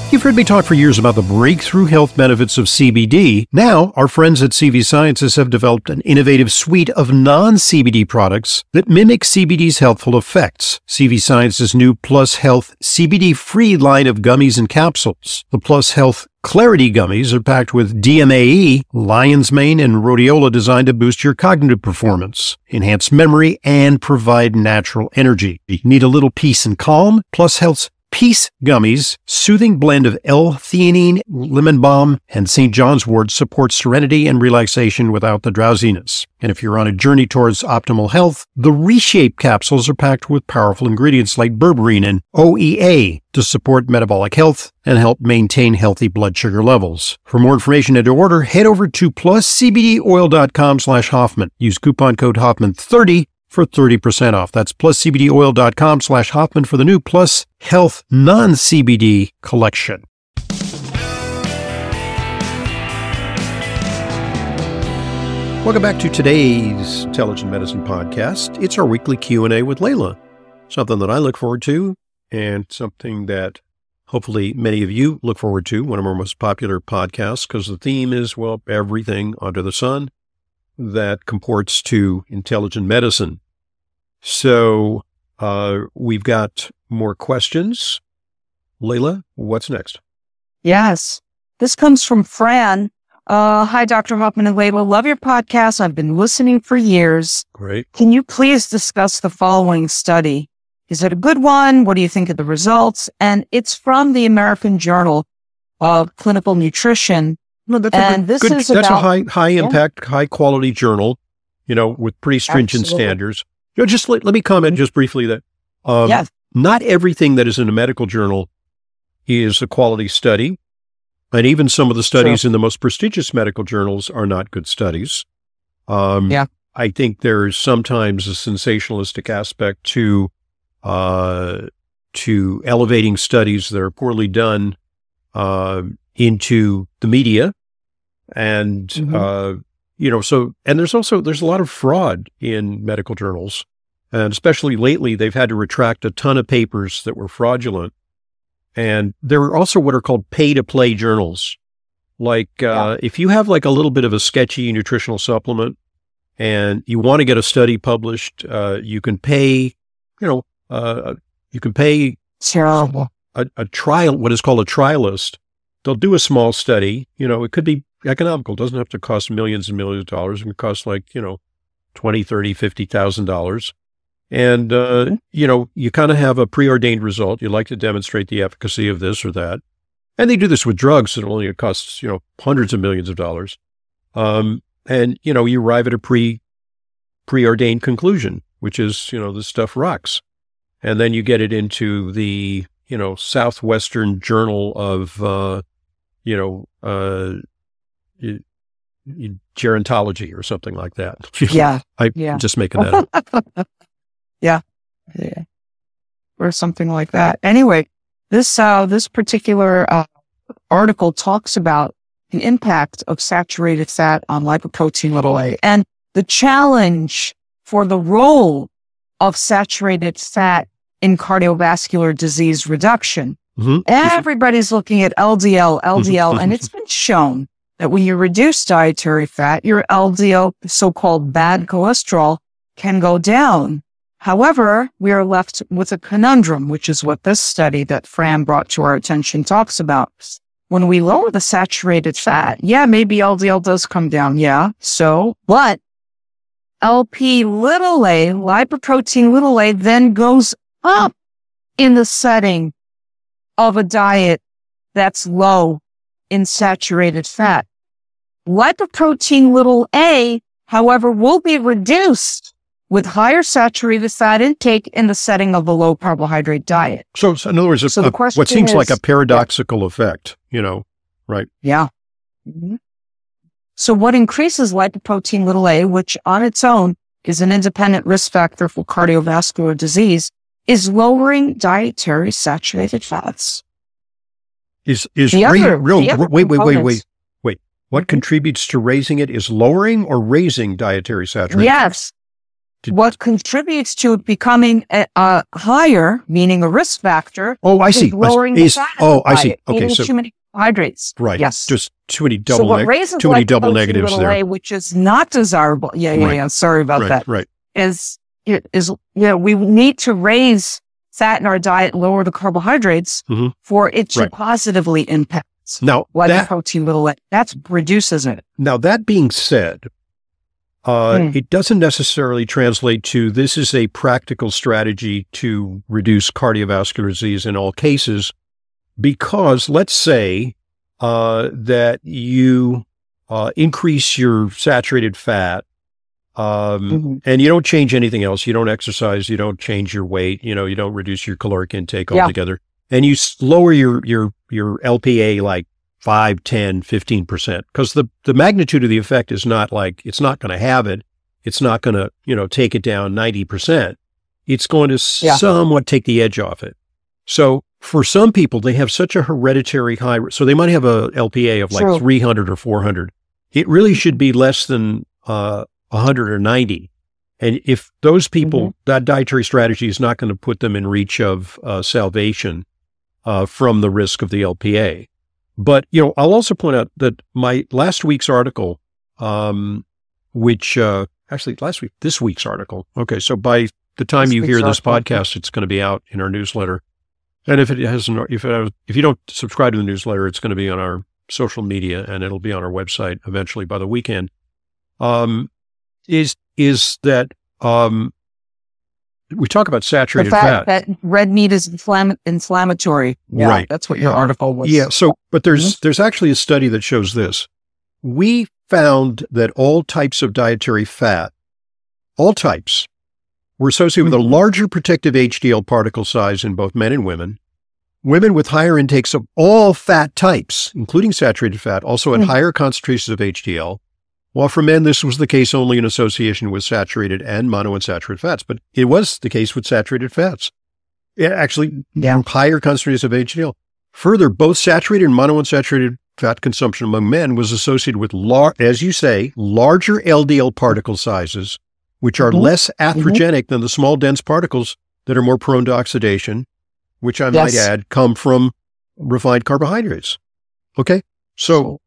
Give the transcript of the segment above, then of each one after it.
You've heard me talk for years about the breakthrough health benefits of CBD. Now, our friends at CV Sciences have developed an innovative suite of non-CBD products that mimic CBD's healthful effects. CV Sciences' new Plus Health CBD-free line of gummies and capsules. The Plus Health Clarity gummies are packed with DMAE, lion's mane, and rhodiola designed to boost your cognitive performance, enhance memory, and provide natural energy. You need a little peace and calm? Plus Health's Peace Gummies, soothing blend of L-theanine, lemon balm, and St. John's wort supports serenity and relaxation without the drowsiness. And if you're on a journey towards optimal health, the Reshape capsules are packed with powerful ingredients like berberine and OEA to support metabolic health and help maintain healthy blood sugar levels. For more information and to order, head over to pluscbdoil.com/Hoffman. Use coupon code Hoffman30 for 30% off. That's pluscbdoil.com/Hoffman for the new Plus Health non-CBD collection. Welcome back to today's Intelligent Medicine Podcast. It's our weekly Q&A with Layla, something that I look forward to and something that hopefully many of you look forward to, one of our most popular podcasts, because the theme is, well, everything under the sun that comports to intelligent medicine. So we've got more questions. Layla, what's next? Yes. This comes from Fran. Hi, Dr. Hoffman and Layla. Love your podcast. I've been listening for years. Great. Can you please discuss the following study? Is it a good one? What do you think of the results? And it's from the American Journal of Clinical Nutrition. No, that's that's a high impact, high quality journal, with pretty stringent standards. Just let me comment just briefly that not everything that is in a medical journal is a quality study. And even some of the studies in the most prestigious medical journals are not good studies. I think there is sometimes a sensationalistic aspect to elevating studies that are poorly done into the media. And, and there's a lot of fraud in medical journals. And especially lately, they've had to retract a ton of papers that were fraudulent. And there are also what are called pay-to-play journals. Like, if you have like a little bit of a sketchy nutritional supplement and you want to get a study published, you can pay, terrible. A trial, what is called a trialist. They'll do a small study, it could be economical. It doesn't have to cost millions and millions of dollars. It can cost like, $20,000, $30,000, $50,000. And, you kind of have a preordained result. You like to demonstrate the efficacy of this or that. And they do this with drugs that only costs, hundreds of millions of dollars. And, you arrive at a preordained conclusion, which is, this stuff rocks. And then you get it into the, Southwestern Journal of, gerontology or something like that. I'm just making that up. Yeah. Or something like that. Anyway, this particular article talks about the impact of saturated fat on lipoprotein(a). And the challenge for the role of saturated fat in cardiovascular disease reduction. Everybody's looking at LDL, and it's been shown that when you reduce dietary fat, your LDL, so-called bad cholesterol, can go down. However, we are left with a conundrum, which is what this study that Fran brought to our attention talks about. When we lower the saturated fat, maybe LDL does come down, but LP(a), lipoprotein(a), then goes up in the setting of a diet that's low in saturated fat. Lipoprotein(a), however, will be reduced with higher saturated fat intake in the setting of a low carbohydrate diet. So in other words, what seems like a paradoxical effect, right? Yeah. So what increases lipoprotein(a), which on its own is an independent risk factor for cardiovascular disease, is lowering dietary saturated fats. Wait. What contributes to raising it is lowering or raising dietary saturated? Yes. what contributes to it becoming higher, meaning a risk factor. Oh, I see. Is lowering the fat. I see. Okay, eating so too many carbohydrates. right. Yes. Just too many So what raises too many double lipoprotein negatives there. A, which is not desirable. Yeah. Sorry about that. Right. Is we need to raise fat in our diet, lower the carbohydrates for it to positively impact lipoprotein A. That reduces it. Now, that being said, it doesn't necessarily translate to this is a practical strategy to reduce cardiovascular disease in all cases, because let's say that you increase your saturated fat and you don't change anything else. You don't exercise, you don't change your weight, you don't reduce your caloric intake altogether, and you lower your LPA like 5, 10, 15%, because the magnitude of the effect is not like, it's not going to have it. It's not going to, take it down 90%. It's going to somewhat take the edge off it. So for some people, they have such a hereditary high, so they might have a LPA of like 300 or 400. It really should be less than 100 or 90. And if those people, that dietary strategy is not going to put them in reach of salvation from the risk of the LPA. But, I'll also point out that my last week's article, this week's article. Okay. So by the time you hear this podcast, it's going to be out in our newsletter. And if you don't subscribe to the newsletter, it's going to be on our social media and it'll be on our website eventually by the weekend. Is that, we talk about saturated fat. That red meat is inflammatory. Yeah, right. That's what your article was. Yeah. So, but there's actually a study that shows this. We found that all types of dietary fat, all types, were associated with a larger protective HDL particle size in both men and women. Women with higher intakes of all fat types, including saturated fat, also had higher concentrations of HDL. While for men, this was the case only in association with saturated and monounsaturated fats, but it was the case with saturated fats. Actually, higher concentrations of HDL. Further, both saturated and monounsaturated fat consumption among men was associated with, as you say, larger LDL particle sizes, which are less atherogenic than the small, dense particles that are more prone to oxidation, which I might add come from refined carbohydrates. Okay, so.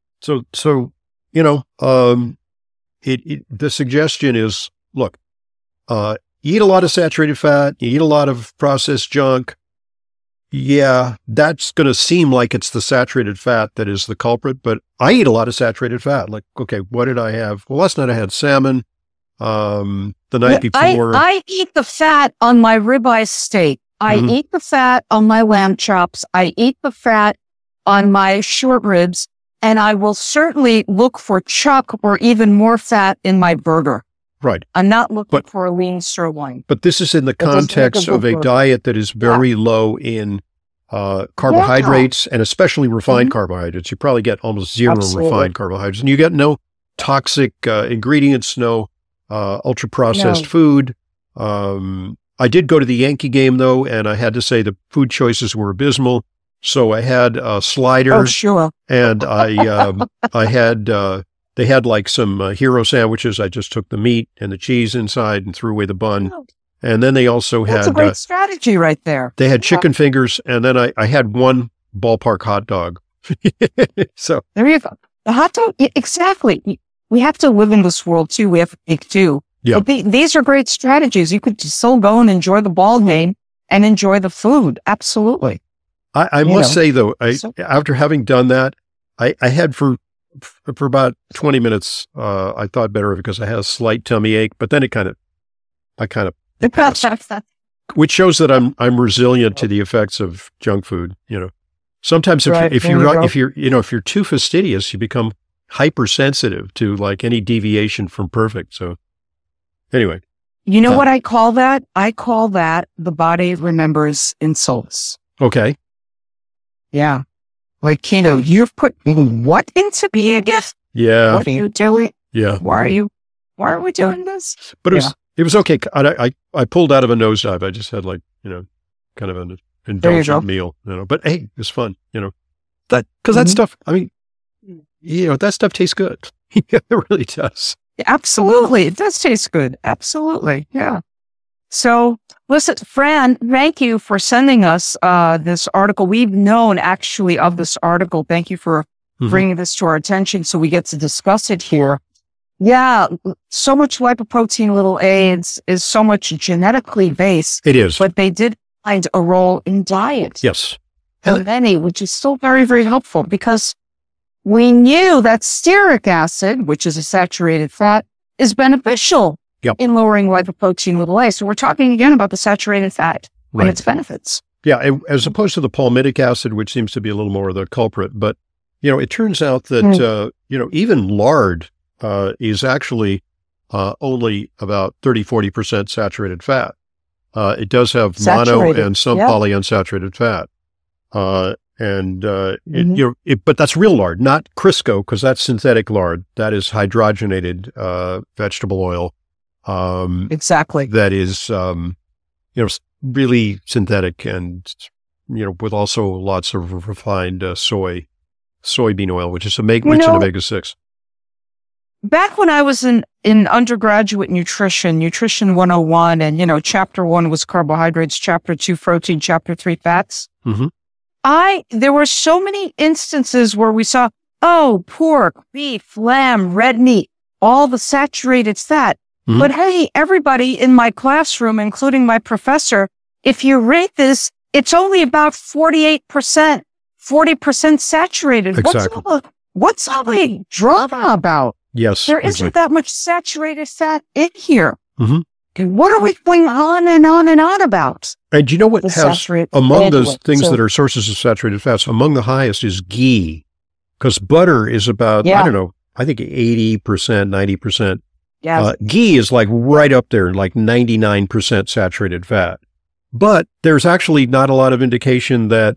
The suggestion is, look, eat a lot of saturated fat, you eat a lot of processed junk. Yeah, that's going to seem like it's the saturated fat that is the culprit, but I eat a lot of saturated fat. Like, okay, what did I have? Well, last night I had salmon. The night before. I eat the fat on my ribeye steak. I eat the fat on my lamb chops. I eat the fat on my short ribs. And I will certainly look for chuck or even more fat in my burger. Right. I'm not looking for a lean sirloin. But this is in the context of a diet that is very low in carbohydrates and especially refined carbohydrates. You probably get almost zero refined carbohydrates. And you get no toxic ingredients, no ultra-processed food. I did go to the Yankee game, though, and I had to say the food choices were abysmal. So I had a slider, and I had they had like some hero sandwiches. I just took the meat and the cheese inside and threw away the bun. And then they also had a great strategy right there. They had chicken fingers, and then I had one ballpark hot dog. So there you go. The hot dog, exactly. We have to live in this world too. We have to think too. Yeah. These are great strategies. You could still go and enjoy the ball game and enjoy the food. Absolutely. I must say, though, after having done that, I had for about 20 minutes, I thought better of it because I had a slight tummy ache, but then which shows that I'm resilient to the effects of junk food. Sometimes if you're too fastidious, you become hypersensitive to like any deviation from perfect. So anyway. You know what I call that? I call that the body remembers insults. Okay. Yeah. Like, you've put what into me again? Yeah. What are you doing? Yeah. Why are we doing this? But it was okay. I pulled out of a nosedive. I just had like, kind of an indulgent meal, but hey, it was fun, that stuff, I mean, that stuff tastes good. It really does. Absolutely. It does taste good. Absolutely. Yeah. So listen, Fran, thank you for sending us this article. We've known actually of this article. Thank you for bringing this to our attention so we get to discuss it here. Yeah. So much lipoprotein little a is so much genetically based. It is. But they did find a role in diet. Yes. For many, which is still very, very helpful because we knew that stearic acid, which is a saturated fat, is beneficial in lowering lipoprotein little a. So we're talking again about the saturated fat and its benefits. Yeah, as opposed to the palmitic acid, which seems to be a little more of the culprit. But, it turns out that, even lard is actually only about 30-40% saturated fat. It does have mono and some polyunsaturated fat. But that's real lard, not Crisco, because that's synthetic lard. That is hydrogenated vegetable oil. Exactly. That is, really synthetic and, with also lots of refined soybean oil, which is rich in omega-6. Back when I was in undergraduate nutrition 101, and, chapter 1 was carbohydrates, chapter 2, protein, chapter 3, fats. There were so many instances where we saw, pork, beef, lamb, red meat, all the saturated fat. But hey, everybody in my classroom, including my professor, if you rate this, it's only about 48%, 40% saturated. Exactly. What's all the drama about? Yes. There isn't that much saturated fat in here. What are we going on and on and on about? And you know what has, among those things that are sources of saturated fats, among the highest is ghee, because butter is about, I think 80%, 90%. Ghee is like right up there, like 99% saturated fat. But there's actually not a lot of indication that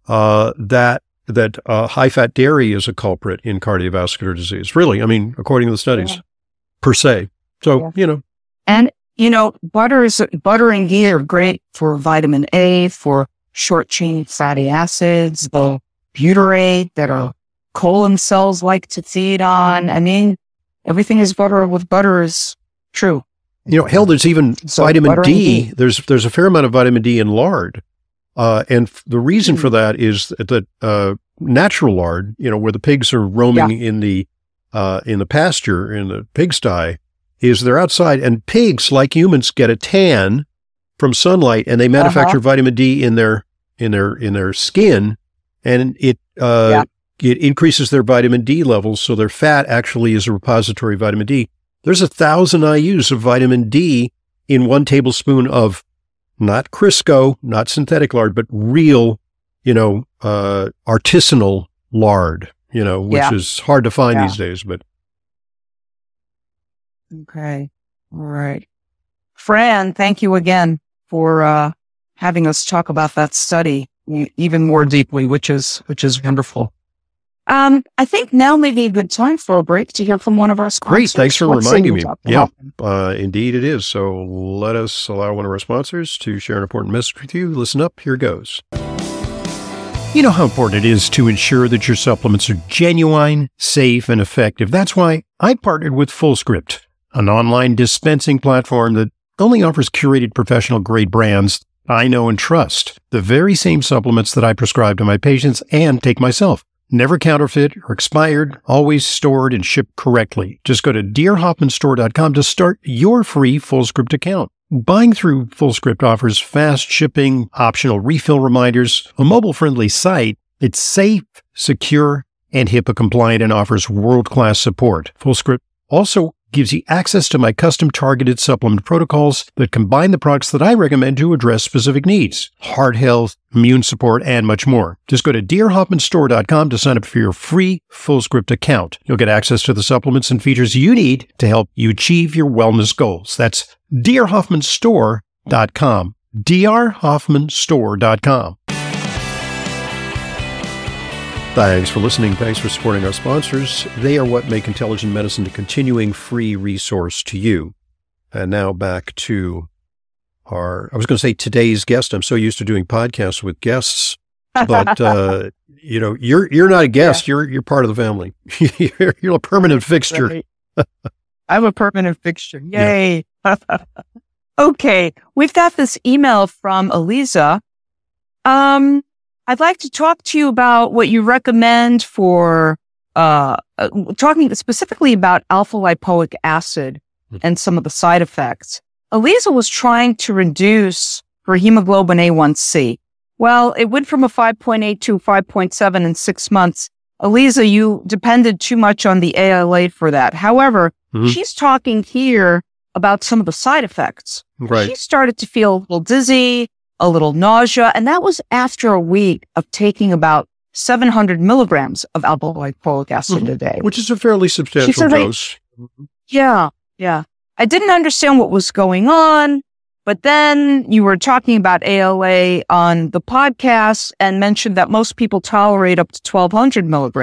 high-fat dairy is a culprit in cardiovascular disease. Really, according to the studies, per se. So, And, butter and ghee are great for vitamin A, for short-chain fatty acids, the butyrate that our colon cells like to feed on. Everything is butter with butter is true. Hell, there's even vitamin D. There's a fair amount of vitamin D in lard. And the reason for that is that natural lard, where the pigs are roaming in the pasture, in the pigsty, is they're outside, and pigs, like humans, get a tan from sunlight, and they manufacture vitamin D in their skin, and it increases their vitamin D levels, so their fat actually is a repository of vitamin D. There's 1,000 IUs of vitamin D in 1 tablespoon of not Crisco, not synthetic lard, but real, artisanal lard, which is hard to find these days, but. Okay. All right. Fran, thank you again for having us talk about that study even more deeply, which is wonderful. I think now may be a good time for a break to hear from one of our sponsors. Great. Thanks for reminding me. Yeah, indeed it is. So let us allow one of our sponsors to share an important message with you. Listen up. Here goes. You know how important it is to ensure that your supplements are genuine, safe, and effective. That's why I partnered with FullScript, an online dispensing platform that only offers curated professional-grade brands I know and trust. The very same supplements that I prescribe to my patients and take myself. Never counterfeit or expired, always stored and shipped correctly. Just go to drhoffmanstore.com to start your free FullScript account. Buying through FullScript offers fast shipping, optional refill reminders, a mobile-friendly site. It's safe, secure, and HIPAA compliant and offers world-class support. FullScript also gives you access to my custom targeted supplement protocols that combine the products that I recommend to address specific needs, heart health, immune support, and much more. Just go to drhoffmanstore.com to sign up for your free FullScript account. You'll get access to the supplements and features you need to help you achieve your wellness goals. That's drhoffmanstore.com. drhoffmanstore.com. Thanks for listening. Thanks for supporting our sponsors. They are what make Intelligent Medicine a continuing free resource to you. And now back to I was going to say today's guest. I'm so used to doing podcasts with guests, but you're not a guest. Yeah. You're part of the family. You're a permanent fixture. Right. I'm a permanent fixture. Yay. Yeah. Okay. We've got this email from Eliza. I'd like to talk to you about what you recommend for, talking specifically about alpha lipoic acid and some of the side effects. Eliza was trying to reduce her hemoglobin A1C. Well, it went from a 5.8 to 5.7 in 6 months. Eliza, you depended too much on the ALA for that. However, she's talking here about some of the side effects. Right. She started to feel a little dizzy, a little nausea, and that was after a week of taking about 700 milligrams of alpha lipoic acid a day. Which is a fairly substantial dose. Yeah. I didn't understand what was going on, but then you were talking about ALA on the podcast and mentioned that most people tolerate up to 1,200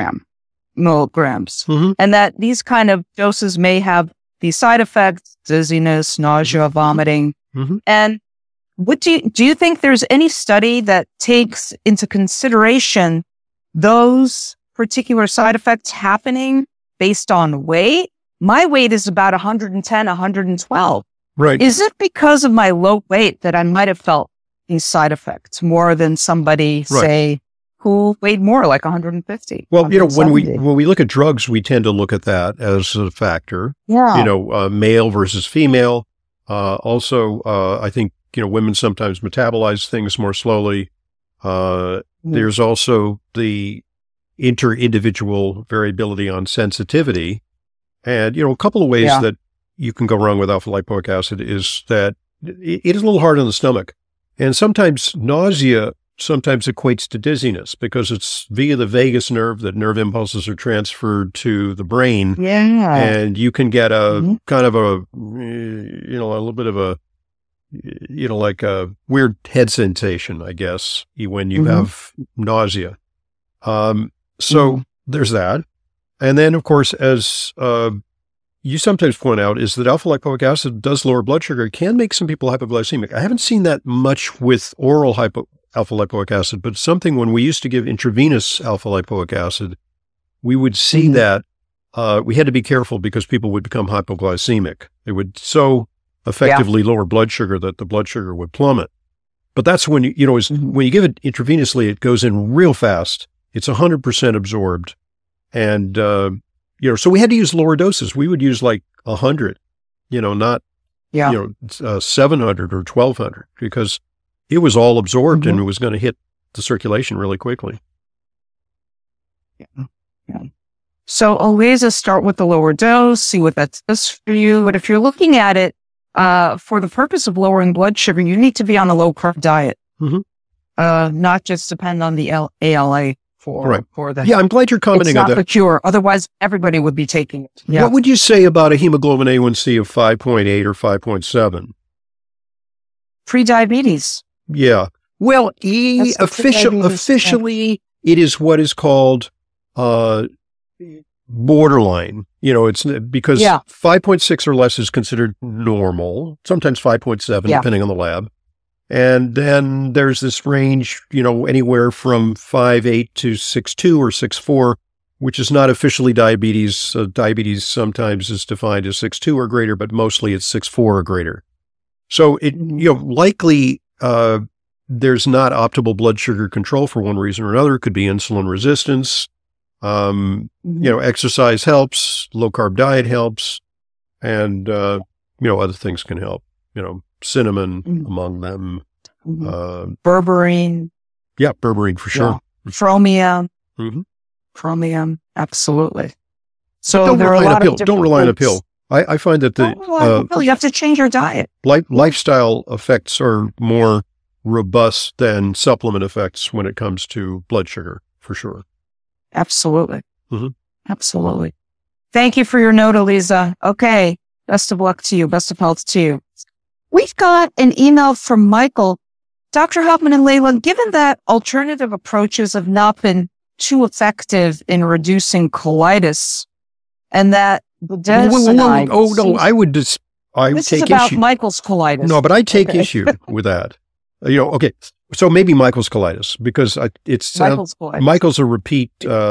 milligrams, and that these kind of doses may have these side effects, dizziness, nausea, vomiting. And what do you think there's any study that takes into consideration those particular side effects happening based on weight? My weight is about 110, 112. Right. Is it because of my low weight that I might have felt these side effects more than somebody, say, who weighed more, like 150? Well, when we look at drugs, we tend to look at that as a factor. Yeah. Male versus female. Also, I think, women sometimes metabolize things more slowly. There's also the inter-individual variability on sensitivity. And, a couple of ways that you can go wrong with alpha lipoic acid is that it is a little hard on the stomach. And sometimes nausea equates to dizziness because it's via the vagus nerve that nerve impulses are transferred to the brain. Yeah. And you can get a kind of a little bit of a, like a weird head sensation, I guess, when you have nausea. So there's that. And then, of course, as you sometimes point out, is that alpha lipoic acid does lower blood sugar. It can make some people hypoglycemic. I haven't seen that much with oral alpha lipoic acid, but something when we used to give intravenous alpha lipoic acid, we would see that we had to be careful because people would become hypoglycemic. They would so effectively lower blood sugar that the blood sugar would plummet. But that's when, when you give it intravenously, it goes in real fast. It's 100% absorbed. And, so we had to use lower doses. We would use like 100, not, 700 or 1,200 because it was all absorbed and it was going to hit the circulation really quickly. Yeah. So always start with the lower dose, see what that does for you. But if you're looking at it for the purpose of lowering blood sugar, you need to be on a low carb diet, not just depend on the ALA. For that. Yeah, I'm glad you're commenting on that. It's not the cure. Otherwise, everybody would be taking it. Yeah. What would you say about a hemoglobin A1C of 5.8 or 5.7? Pre-diabetes. Yeah. Well, officially, it is what is called borderline. It's because 5.6 or less is considered normal, sometimes 5.7, depending on the lab. And then there's this range, anywhere from 5.8 to 6.2 or 6.4, which is not officially diabetes. Diabetes sometimes is defined as 6.2 or greater, but mostly it's 6.4 or greater. So it, likely there's not optimal blood sugar control for one reason or another. It could be insulin resistance. Exercise helps, low carb diet helps, and, other things can help, cinnamon among them. Berberine. Yeah, berberine for sure. Chromium. Chromium, absolutely. So there are a lot of don't rely on a pill. I find that you have to change your diet. Lifestyle effects are more robust than supplement effects when it comes to blood sugar, for sure. Absolutely. Absolutely. Thank you for your note, Eliza. Okay. Best of luck to you. Best of health to you. We've got an email from Michael. Dr. Hoffman and Leyla, given that alternative approaches have not been too effective in reducing colitis and that budesonide... Oh, no, I would just... This is about Michael's colitis. No, but I take issue with that. Okay. So maybe Michael's colitis, because it's... Michael's colitis. Michael's a repeat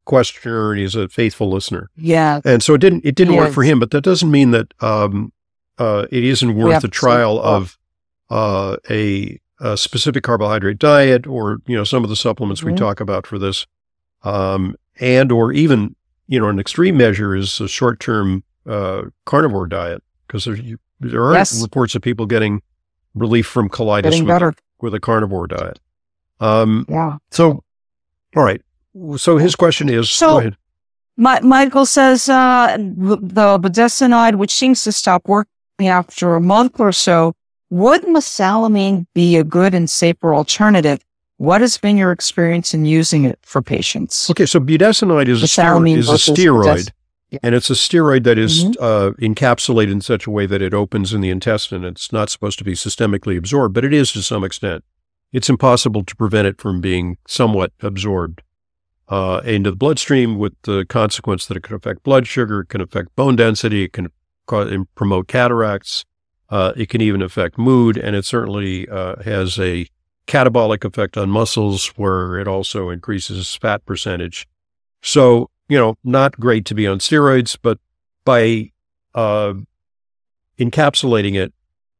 questioner and he's a faithful listener. Yeah. And so it didn't work Yes. for him, but that doesn't mean that it isn't We worth have the to see- trial of a specific carbohydrate diet, or some of the supplements we Mhm. talk about for this, and or even an extreme measure is a short-term carnivore diet, because there are Yes. reports of people getting relief from colitis Getting better. with a carnivore diet. Yeah. So, all right. So his question is, So- go ahead. Michael says the budesonide, which seems to stop working after a month or so, would mesalamine be a good and safer alternative? What has been your experience in using it for patients? Okay, so budesonide is a Mesalamine versus steroid, Yeah. and it's a steroid that is encapsulated in such a way that it opens in the intestine. It's not supposed to be systemically absorbed, but it is to some extent. It's impossible to prevent it from being somewhat absorbed into the bloodstream, with the consequence that it can affect blood sugar, it can affect bone density, it can promote cataracts, it can even affect mood, and it certainly has a catabolic effect on muscles, where it also increases fat percentage. So, not great to be on steroids, but by encapsulating it,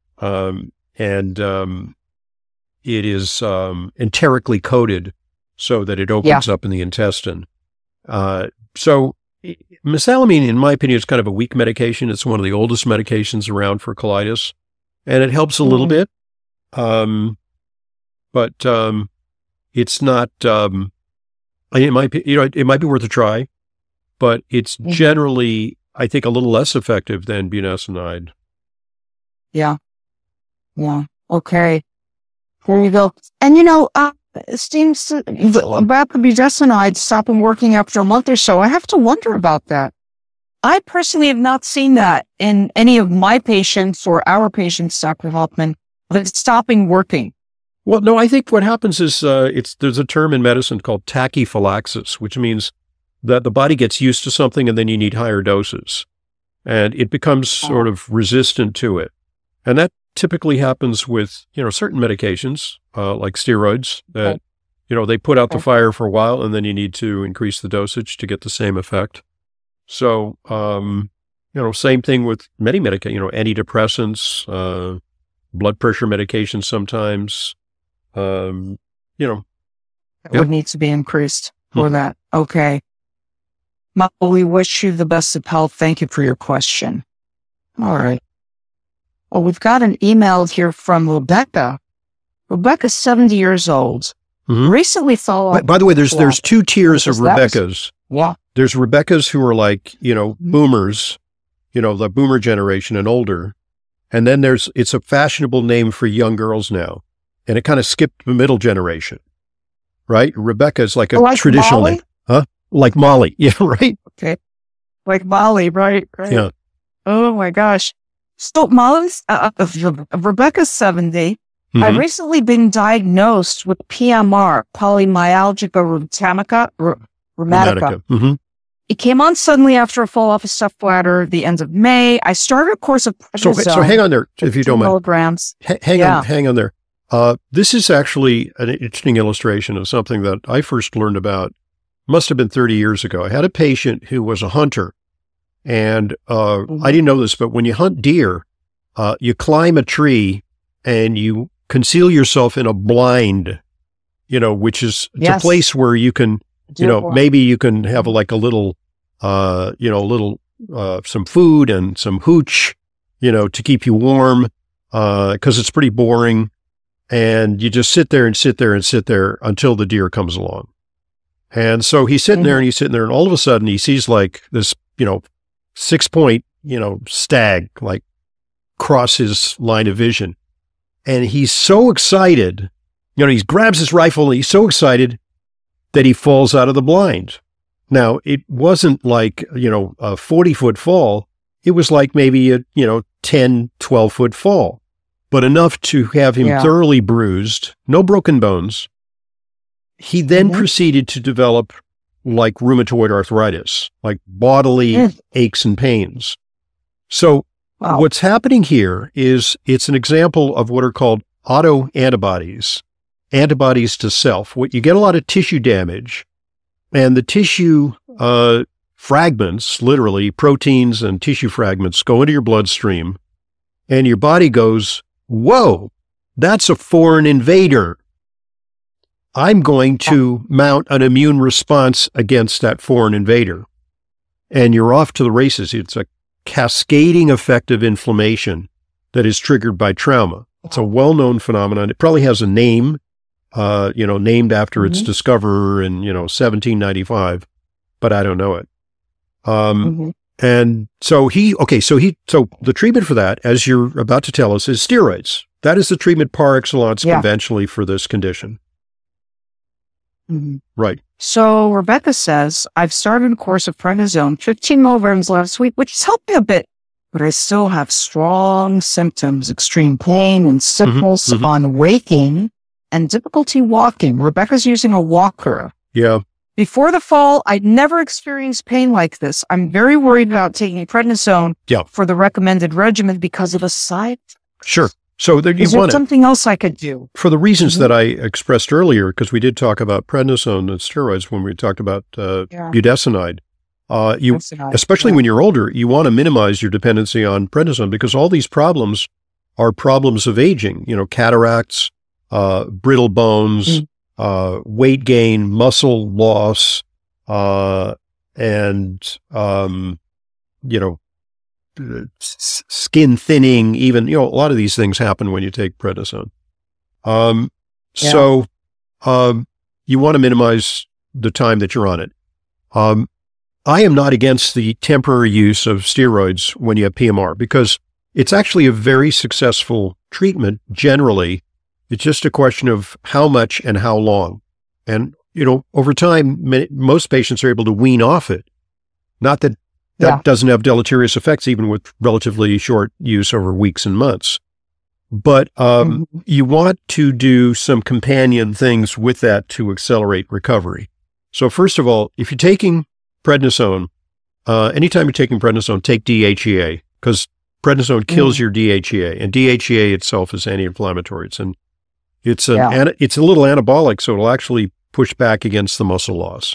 it is enterically coated so that it opens up in the intestine. So mesalamine, in my opinion, is kind of a weak medication. It's one of the oldest medications around for colitis, and it helps a little bit. But it's not, it might be worth a try, but it's generally, I think, a little less effective than budesonide. Yeah. Okay. There you go. And it seems about the budesonide stopping working after a month or so, I have to wonder about that. I personally have not seen that in any of my patients or our patients, Dr. Hoffman, that it's stopping working. Well, no, I think what happens is there's a term in medicine called tachyphylaxis, which means that the body gets used to something and then you need higher doses, and it becomes sort of resistant to it. And that typically happens with, certain medications, like steroids, that, they put out the fire for a while and then you need to increase the dosage to get the same effect. So, same thing with many medications, antidepressants, blood pressure medications sometimes, It would need to be increased for that. Okay. Michael, we wish you the best of health. Thank you for your question. All right. Well, we've got an email here from Rebecca. Rebecca's 70 years old. Recently followed. By the way, there's two tiers of Rebeccas. Yeah. There's Rebeccas who are like, boomers, the boomer generation and older. And then it's a fashionable name for young girls now. And it kind of skipped the middle generation, right? Rebecca is like a traditional Molly? name. Huh? Like Molly. Yeah, right? Okay. Like Molly, right? Yeah. Oh my gosh. So Molly's, Rebecca's 70. I've recently been diagnosed with PMR, polymyalgia rheumatica. It came on suddenly after a fall off a step ladder at the end of May. I started a course of prednisone. So hang on there, if you don't mind. Milligrams. Hang on there. This is actually an interesting illustration of something that I first learned about, must have been 30 years ago. I had a patient who was a hunter, and I didn't know this, but when you hunt deer, you climb a tree and you conceal yourself in a blind, which is it's a place where you can, maybe you can have like a little, some food and some hooch, to keep you warm, because it's pretty boring. And you just sit there and sit there and sit there until the deer comes along. And so he's sitting there and he's sitting there, and all of a sudden he sees like this, 6-point, stag, like cross his line of vision. And he's so excited, he grabs his rifle and he's so excited that he falls out of the blind. Now, it wasn't like, a 40-foot fall. It was like maybe a, 10, 12-foot fall, but enough to have him thoroughly bruised, no broken bones. He then proceeded to develop like rheumatoid arthritis, like bodily aches and pains. So what's happening here is it's an example of what are called autoantibodies, antibodies to self. What you get a lot of tissue damage, and the tissue fragments, literally proteins and tissue fragments, go into your bloodstream, and your body goes, whoa, that's a foreign invader. I'm going to mount an immune response against that foreign invader. And you're off to the races. It's a cascading effect of inflammation that is triggered by trauma. It's a well-known phenomenon. It probably has a name, named after its discoverer in, 1795, but I don't know it. And so the treatment for that, as you're about to tell us, is steroids. That is the treatment par excellence conventionally for this condition. Right. So Rebecca says, I've started a course of prednisone, 15 milligrams last week, which has helped me a bit, but I still have strong symptoms, extreme pain and sickness on waking and difficulty walking. Rebecca's using a walker. Yeah. Before the fall, I'd never experienced pain like this. I'm very worried about taking prednisone for the recommended regimen because of a side. Sure. So there is there something else I could do? For the reasons that I expressed earlier, because we did talk about prednisone and steroids when we talked about budesonide. Especially when you're older, you want to minimize your dependency on prednisone because all these problems are problems of aging. Cataracts, brittle bones, weight gain, muscle loss, and skin thinning, even, a lot of these things happen when you take prednisone. So you want to minimize the time that you're on it. I am not against the temporary use of steroids when you have PMR because it's actually a very successful treatment generally. It's just a question of how much and how long. And, over time, most patients are able to wean off it. Not that doesn't have deleterious effects, even with relatively short use over weeks and months. But you want to do some companion things with that to accelerate recovery. So first of all, if you're taking prednisone, anytime you're taking prednisone, take DHEA, because prednisone kills your DHEA, and DHEA itself is anti-inflammatory. It's a little anabolic, so it'll actually push back against the muscle loss.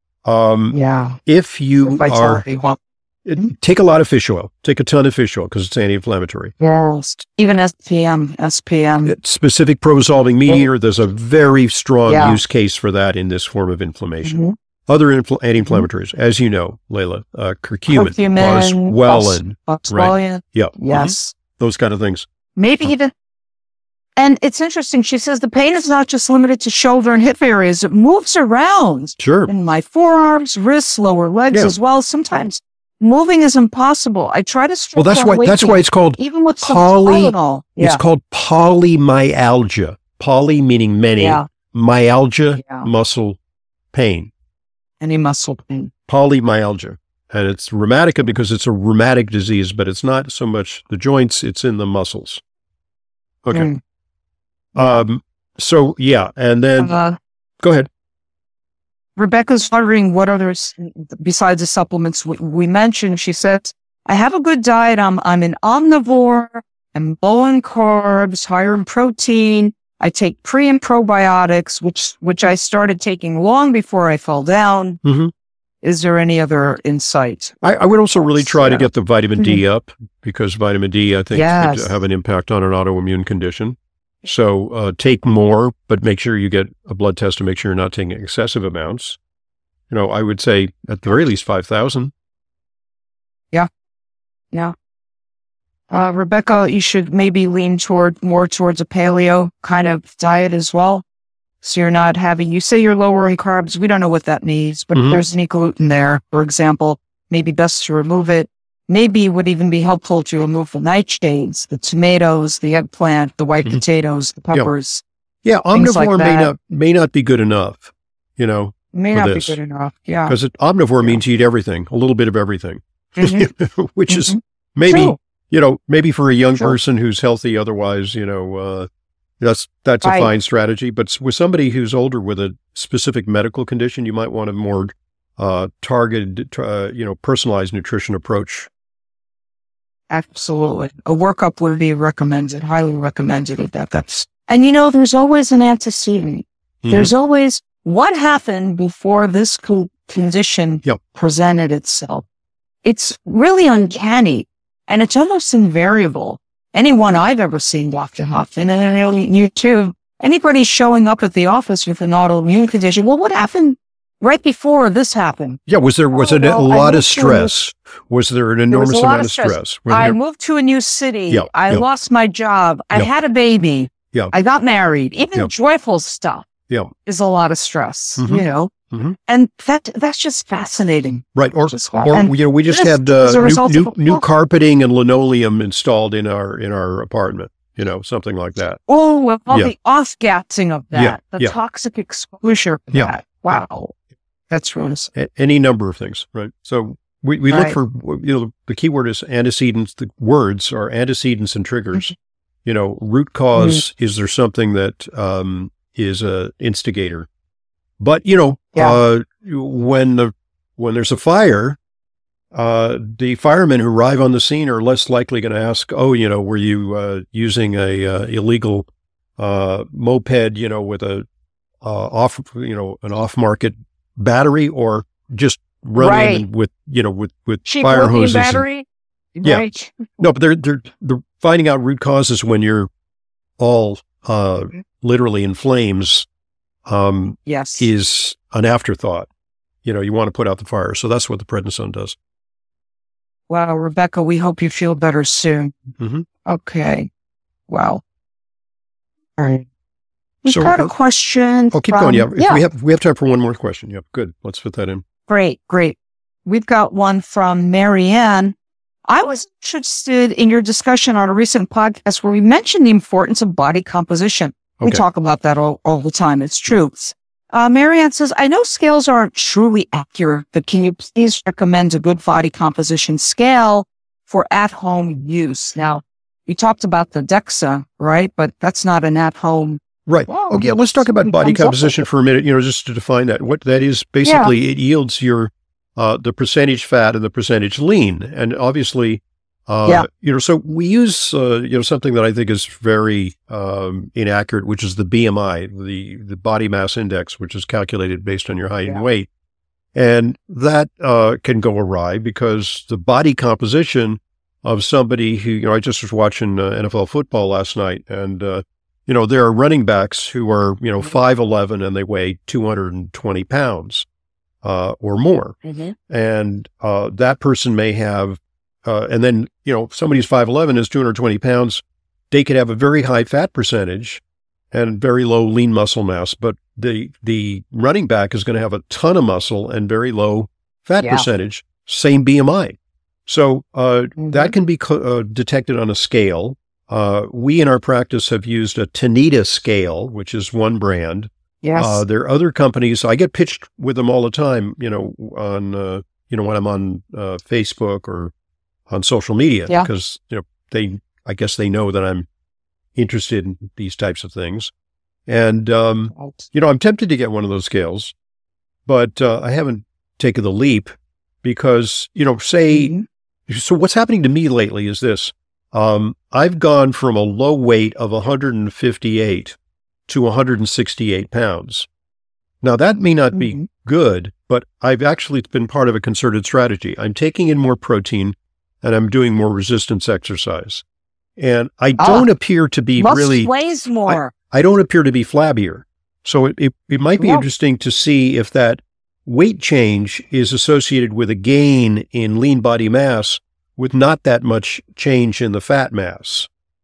If you take a lot of fish oil, take a ton of fish oil because it's anti-inflammatory. Yes, even SPM. Specific pro-resolving mediator, there's a very strong use case for that in this form of inflammation. Other anti-inflammatories, as you know, Layla, curcumin, boswellia, yes, those kind of things. Maybe even. And it's interesting. She says the pain is not just limited to shoulder and hip areas. It moves around. Sure. In my forearms, wrists, lower legs as well. Sometimes moving is impossible. I try to stretch. Well, that's why it's called even with some Tylenol. It's called polymyalgia. Poly meaning many. Myalgia, muscle pain. Any muscle pain. Polymyalgia. And it's rheumatica because it's a rheumatic disease, but it's not so much the joints, it's in the muscles. Okay. And then go ahead. Rebecca's wondering what others besides the supplements we mentioned. She says, I have a good diet. I'm an omnivore. I'm low in carbs, higher in protein. I take pre and probiotics, which I started taking long before I fell down. Is there any other insight? I would also really try to get the vitamin D up because vitamin D, I think, could have an impact on an autoimmune condition. So take more, but make sure you get a blood test to make sure you're not taking excessive amounts. I would say at the very least 5,000. Yeah. Rebecca, you should maybe lean more towards a paleo kind of diet as well. So you're not you say you're lowering carbs. We don't know what that means, but if there's any gluten there, for example, maybe best to remove it. Maybe it would even be helpful to remove the nightshades, the tomatoes, the eggplant, the white potatoes, the peppers. Yeah, omnivore may not be good enough, May not be good enough, because omnivore means you eat everything, a little bit of everything, which is maybe, maybe for a young person who's healthy otherwise, that's a fine strategy. But with somebody who's older with a specific medical condition, you might want a more targeted, personalized nutrition approach. Absolutely. A workup would be recommended, highly recommended at that. And there's always an antecedent. There's always what happened before this condition presented itself? It's really uncanny, and it's almost invariable. Anyone I've ever seen, Dr. Hoffman, and I know you too, anybody showing up at the office with an autoimmune condition, well, what happened right before this happened? Yeah, was it a lot of stress? Was there an enormous amount of stress? I moved to a new city. I lost my job. I had a baby. I got married. Even joyful stuff is a lot of stress, you know? And that's just fascinating. Right. Or we just had new carpeting and linoleum installed in our apartment, you know, something like that. Oh, with all the off-gassing of that, the toxic exposure of that. Wow. That's really any number of things, right? So we look for, you know, the key word is antecedents. The words are antecedents and triggers. You know, root cause, is there something that is a instigator? But, you know, when there's a fire, the firemen who arrive on the scene are less likely going to ask, oh, you know, were you using a illegal moped, you know, with an off-market battery, or just running with cheap fire hoses? Battery? Right. No, but they're finding out root causes when you're all literally in flames. Is an afterthought. You know, you want to put out the fire. So that's what the prednisone does. Well, Rebecca, we hope you feel better soon. Okay. Wow. All right. We've got a question. Oh, keep going. Yeah. We have time for one more question. Yep. Good. Let's fit that in. Great. We've got one from Marianne. I was interested in your discussion on a recent podcast where we mentioned the importance of body composition. We talk about that all the time. It's true. Marianne says, I know scales aren't truly accurate, but can you please recommend a good body composition scale for at-home use? Now, you talked about the DEXA, right? But that's not an at-home. Right. Okay. Let's talk about body composition for a minute, you know, just to define that. What that is, basically, it yields your, the percentage fat and the percentage lean. And obviously, you know, so we use, you know, something that I think is very inaccurate, which is the BMI, the body mass index, which is calculated based on your height and weight. And that can go awry because the body composition of somebody who, you know, I just was watching NFL football last night, and, you know, there are running backs who are, you know, 5'11" and they weigh 220 pounds or more. And that person may have, and then, you know, somebody's 5'11" is 220 pounds. They could have a very high fat percentage and very low lean muscle mass, but the running back is going to have a ton of muscle and very low fat percentage, same BMI. So that can be detected on a scale. We in our practice have used a Tanita scale, which is one brand. Yes. There are other companies. I get pitched with them all the time, you know, on, you know, when I'm on Facebook or on social media, because, you know, I guess they know that I'm interested in these types of things. And, you know, I'm tempted to get one of those scales, but I haven't taken the leap because, you know, so what's happening to me lately is this. I've gone from a low weight of 158 to 168 pounds. Now, that may not be good, but I've actually been part of a concerted strategy. I'm taking in more protein and I'm doing more resistance exercise. And I don't appear to be really... weighs more. I don't appear to be flabbier. So it might be interesting to see if that weight change is associated with a gain in lean body mass with not that much change in the fat mass.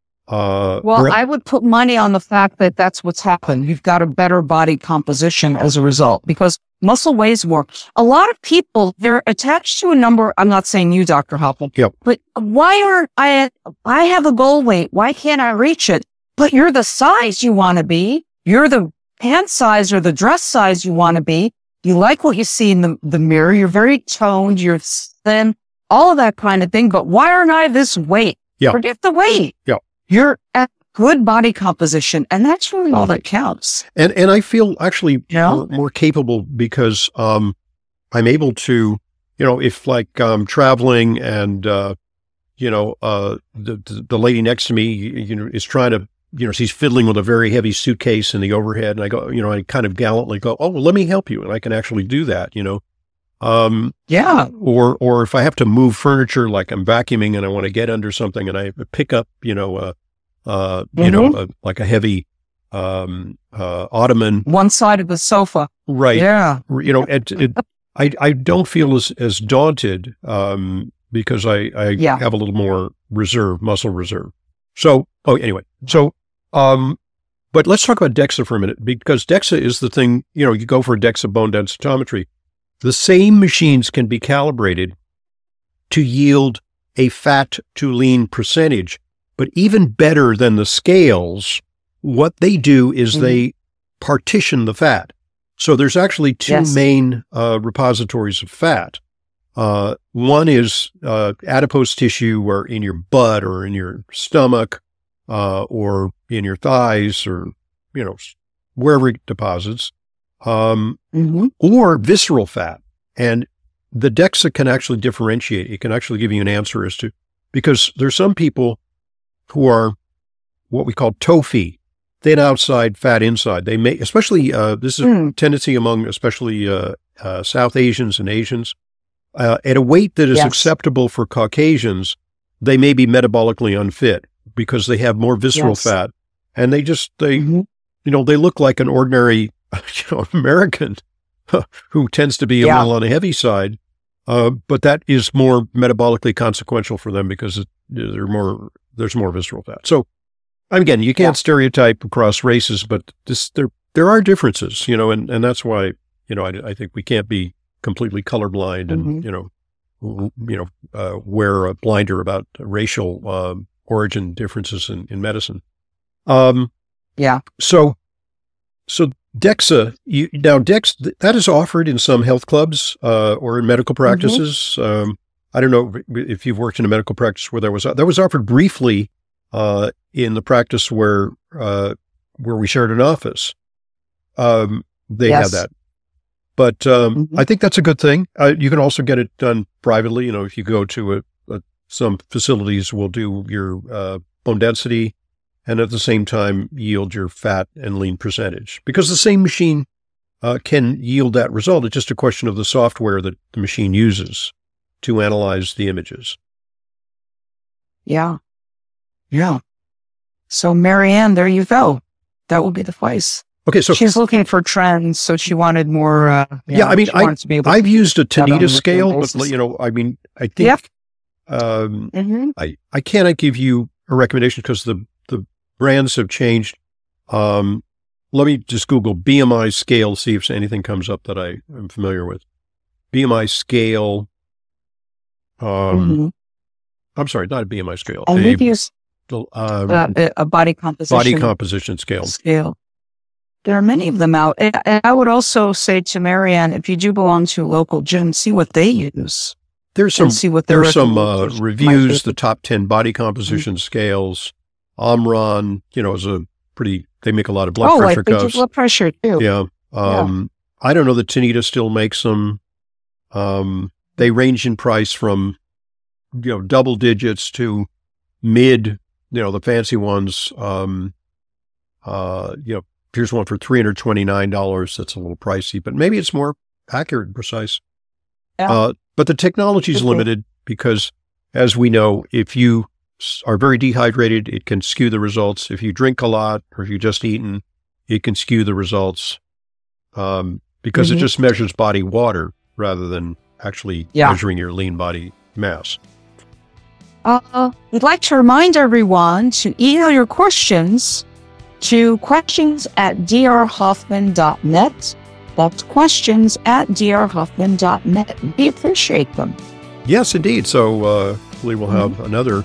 I would put money on the fact that that's what's happened. You've got a better body composition as a result because muscle weighs more. A lot of people, they're attached to a number. I'm not saying you, Dr. Hoffman, but why aren't I have a goal weight. Why can't I reach it? But you're the size you want to be. You're the pant size or the dress size you want to be. You like what you see in the mirror. You're very toned. You're thin, all of that kind of thing. But why aren't I this weight? Forget the weight. You're at good body composition, and that's really all that counts. And I feel actually more capable because I'm able to, you know, if like I'm traveling and, you know, the lady next to me, you know, is trying to she's fiddling with a very heavy suitcase in the overhead. And I go, I kind of gallantly go, oh, well, let me help you. And I can actually do that, Yeah. Or if I have to move furniture, like I'm vacuuming and I want to get under something and I pick up, like a heavy ottoman. One side of the sofa. Right. Yeah. I don't feel as daunted because I have a little more muscle reserve. So, but let's talk about DEXA for a minute, because DEXA is the thing, you go for a DEXA bone densitometry. The same machines can be calibrated to yield a fat to lean percentage, but even better than the scales, what they do is they partition the fat. So there's actually two main repositories of fat. One is adipose tissue, where in your butt or in your stomach or in your thighs or, wherever it deposits, or visceral fat. And the DEXA can actually differentiate. It can actually give you an answer as to, because there's some people who are what we call TOFI, thin outside, fat inside. They may, especially, this is a tendency among especially South Asians and Asians, at a weight that is acceptable for Caucasians, they may be metabolically unfit because they have more visceral fat, and they look like an ordinary, American who tends to be a little on the heavy side, but that is more metabolically consequential for them because there's more visceral fat. So, again, you can't stereotype across races, but there are differences, and that's why, I think we can't be completely colorblind and, wear a blinder about racial origin differences in medicine. So DEXA, DEXA, that is offered in some health clubs or in medical practices. I don't know if you've worked in a medical practice where that was offered briefly in the practice where we shared an office. They had that. But I think that's a good thing. You can also get it done privately. If you go to some facilities will do your bone density and at the same time yield your fat and lean percentage, because the same machine can yield that result. It's just a question of the software that the machine uses to analyze the images. Yeah. So Marianne, there you go. That will be the place. Okay, so she's looking for trends, so she wanted more. I've used a Tanita scale, but I think I cannot give you a recommendation because the brands have changed. Let me just Google BMI scale, see if anything comes up that I am familiar with. BMI scale. I'm sorry, not a BMI scale. We've used a body composition scale. There are many of them out. And I would also say to Marianne, if you do belong to a local gym, see what they use. There's some reviews, the top 10 body composition scales. Omron, is they make a lot of blood pressure cuffs. They do blood pressure too. Yeah. I don't know that Tanita still makes them. They range in price from, double digits to mid, the fancy ones. Here's one for $329. That's a little pricey, but maybe it's more accurate and precise. Yeah. But the technology is limited because, as we know, if you are very dehydrated, it can skew the results. If you drink a lot or if you've just eaten, it can skew the results because it just measures body water rather than actually measuring your lean body mass. We'd like to remind everyone to email your questions to questions@drhoffman.net. That's questions@drhoffman.net. We appreciate them. Yes, indeed. So hopefully we'll have another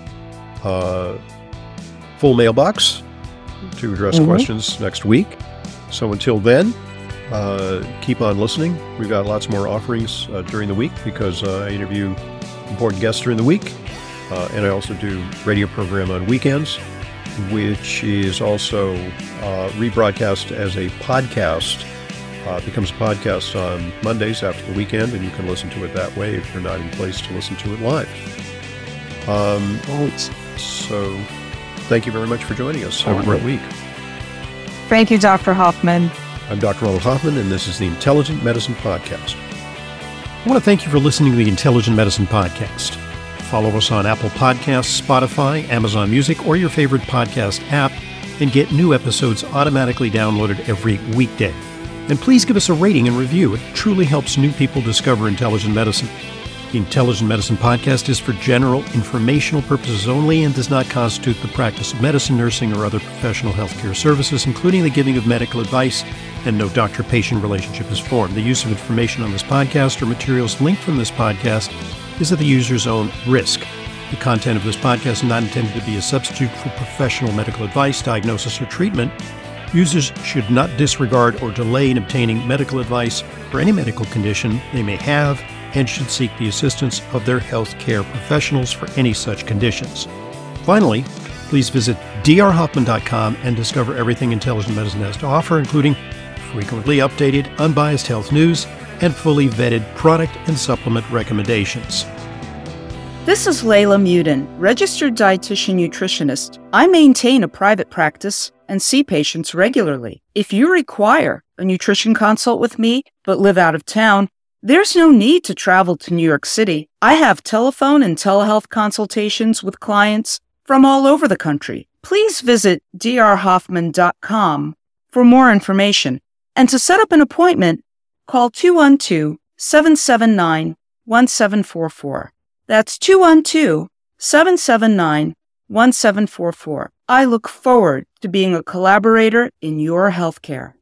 full mailbox to address questions next week. So until then, keep on listening. We've got lots more offerings during the week because I interview important guests during the week. And I also do radio program on weekends, which is also rebroadcast as a podcast. It becomes a podcast on Mondays after the weekend, and you can listen to it that way if you're not in place to listen to it live. So Thank you very much for joining us. Have a great week. Thank you, Dr. Hoffman. I'm Dr. Ronald Hoffman, and this is the Intelligent Medicine Podcast. I want to thank you for listening to the Intelligent Medicine Podcast. Follow us on Apple Podcasts, Spotify, Amazon Music, or your favorite podcast app, and get new episodes automatically downloaded every weekday. And please give us a rating and review. It truly helps new people discover intelligent medicine. The Intelligent Medicine Podcast is for general informational purposes only and does not constitute the practice of medicine, nursing, or other professional healthcare services, including the giving of medical advice, and no doctor-patient relationship is formed. The use of information on this podcast or materials linked from this podcast is at the user's own risk. The content of this podcast is not intended to be a substitute for professional medical advice, diagnosis, or treatment. Users should not disregard or delay in obtaining medical advice for any medical condition they may have and should seek the assistance of their healthcare professionals for any such conditions. Finally, please visit drhoffman.com and discover everything Intelligent Medicine has to offer, including frequently updated, unbiased health news and fully vetted product and supplement recommendations. This is Layla Muden, registered dietitian nutritionist. I maintain a private practice and see patients regularly. If you require a nutrition consult with me but live out of town, there's no need to travel to New York City. I have telephone and telehealth consultations with clients from all over the country. Please visit drhoffman.com for more information. And to set up an appointment, call 212-779-1744. That's 212-779-1744. I look forward to being a collaborator in your healthcare.